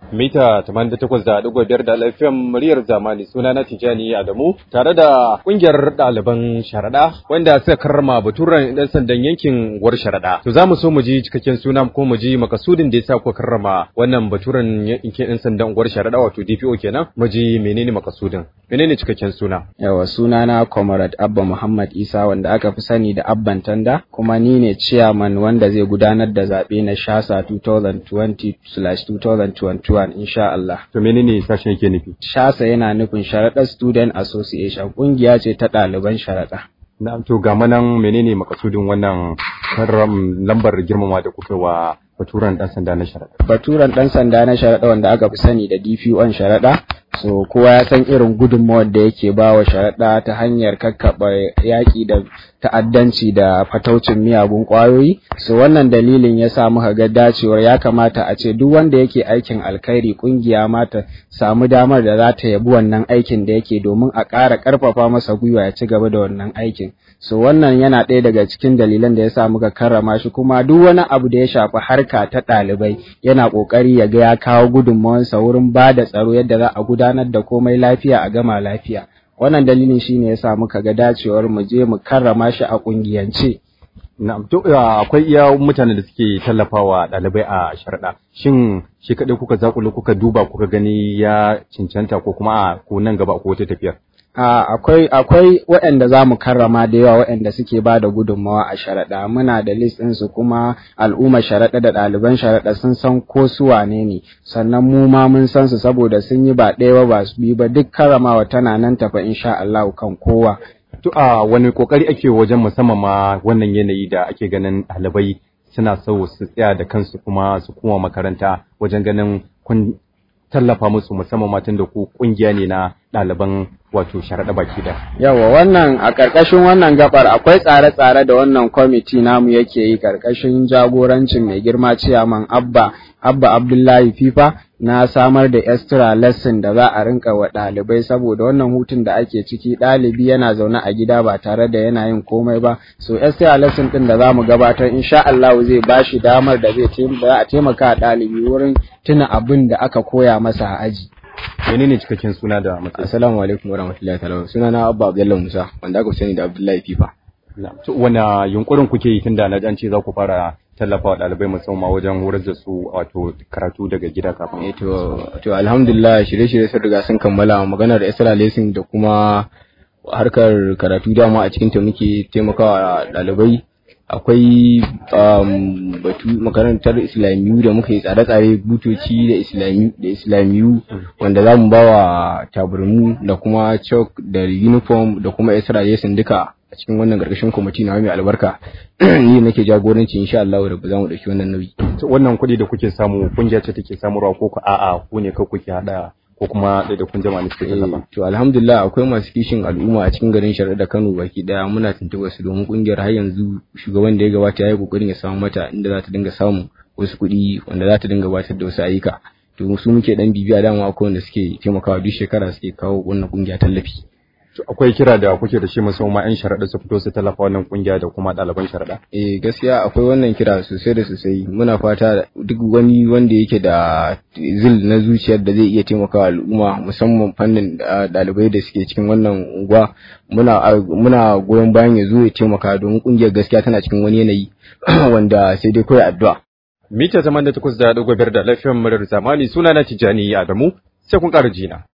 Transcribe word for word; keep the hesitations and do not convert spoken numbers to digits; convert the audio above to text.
mita tamanin da takwas da ɗigo biyar da lafiyan muryar zamani, suna na Tijani Adamu tare da kungiyar ɗaliban sharaɗa wanda suka karrama baturen ɗan sandan yankin war sharaɗa. To za mu so mu ji cikakken suna ko mu ji makasudin da ya sa kuka karrama wannan baturen yankin ɗan sandan war sharaɗa wato D P O kenan, mu ji menene makasudin, menene cikakken suna. Yawa, suna na Comrade Abba Muhammad Isa wanda aka fi sani da Abban Tanda, kuma ni ne chairman wanda zai gudanar da zaɓe na Shasa twenty twenty slash twenty twenty-one insha Allah. To menene sashen yake nufi? Shasa yana nufin Sharaɗa Student Association, kungiya ce ta ɗaliban Sharaɗa. Na'am, to ga manan menene makasudin wannan karram lambar girmama da kuka wa baturen dan sanda na Sharaɗa? Baturen dan sanda na Sharaɗa wanda aka fi sani da D P O Sharaɗa, so kowa ya san irin gudunmawar da yake ba wa Sharaɗa ta hanyar kakkaɓa yaƙi da ta'addanci da fataucin miyagun ƙwayoyi. So wannan dalilin ya sa muka ga dacewar ya kamata a ce duk wanda yake aikin alkhairi kungiya ma ta samu damar da za ta yabi wannan aikin da yake domin a ƙara ƙarfafa masa gwiwa ya ci gaba da wannan aikin. So wannan yana ɗaya daga cikin dalilan da ya sa muka karrama shi, kuma duk wani abu da ya shafi harka ta ɗalibai yana ƙoƙari ya ga ya kawo gudunmawarsa wurin ba da tsaro yadda za a gudanar da komai lafiya a gama lafiya. Wannan dalilin shine ya sa muka ga dacewar mu je mu karrama shi a ƙungiyance. Na'am, to akwai iya mutanen da suke tallafawa ɗalibai a Sharaɗa. Shin shi kaɗai kuka zakulo kuka duba kuka gani ya cancanta ko kuma a ko nan gaba ko wata tafiyar? Uh, akwai akwai waɗanda za mu karrama da yawa waɗanda suke ba da gudunmawa a Sharaɗa. Muna da list ɗinsu, kuma al'ummar Sharaɗa da ɗaliban Sharaɗa sun san ko su wane ne, sannan mu ma mun san su saboda sun yi ba ɗaya ba ba su biyu ba. Duk karramawa tana nan tafa insha Allah kan kowa. To a wani kokari ake wajen musamman ma wannan yanayi da ake ganin ɗalibai suna so su tsaya da kansu kuma su koma makaranta wajen ganin kun tallafa musu, musamman matan da ku kungiya ne na ɗaliban wato Sharaɗa baki da. Yawa, wannan a ƙarƙashin wannan gabar akwai tsare-tsare da wannan kwamiti namu yake yi ƙarƙashin jagorancin mai girma ciyaman Abba Abba Abdullahi Fifa, na samar da extra lesson da za a rinka wa ɗalibai, saboda wannan hutun da ake ciki ɗalibi yana zaune a gida ba tare da yana yin komai ba. So extra lesson ɗin da za mu gabatar insha Allah zai ba shi damar da zai a taimaka ɗalibi wurin tuna abin da aka koya masa a aji. Menene cikakken suna da matsayi? Assalamu alaikum warahmatullahi ta'ala. Suna na Abba Abdullahi Musa wanda aka sani da Abdullahi Fifa. To wani yunkurin kuke yi tunda na ji za ku fara tallafawa ɗalibai musamman wajen horar da su wato karatu daga gida kafin? Eh to to alhamdulillah shirye-shirye sun riga sun kammala. Maganar extra lesson da kuma harkar karatu dama a cikin ta muke taimakawa ɗalibai. Akwai um, batu makarantar islamiyu da muka yi tsare-tsare butoci da islamiyu da islamiyu wanda za mu ba wa taburmu da kuma chalk da uniform da kuma extra lesson duka a cikin wannan gargashin kwamiti na mai albarka. Ni nake jagoranci insha Allah da ba za mu dauki wannan nauyi. Wannan kuɗi da kuke samu kungiya ce take samarwa ko ku a'a ku ne kai kuke hada ko kuma da kun jama'a ne suke tallafa? To alhamdulillah akwai masu kishin al'umma a cikin garin Sharaɗa da Kano baki daya. Muna tuntuɓa su domin kungiyar har yanzu shugaban da ya gabata yayi kokarin ya samu mata inda za ta dinga samu wasu kuɗi wanda za ta dinga gabatar da wasu ayyuka. To su muke dan bibiya dama akwai wanda suke taimakawa duk shekara suke kawo wannan kungiya tallafi. Akwai kira da kuke da shi musamman ƴan Sharaɗa su fito su tallafa wannan kungiya da kuma ɗaliban Sharaɗa? Eh gaskiya akwai wannan kira sosai da sosai. Muna fata duk wani wanda yake da zil na zuciyar da zai iya taimakawa al'umma musamman fannin ɗalibai da suke cikin wannan unguwa, muna muna goyon bayan ya zo ya taimaka domin kungiyar gaskiya tana cikin wani yanayi wanda sai dai kawai addu'a. Mita zaman da takwas da ɗigo biyar da lafiyar murar zamani, suna na Tijani Adamu, sai kun ƙara jina.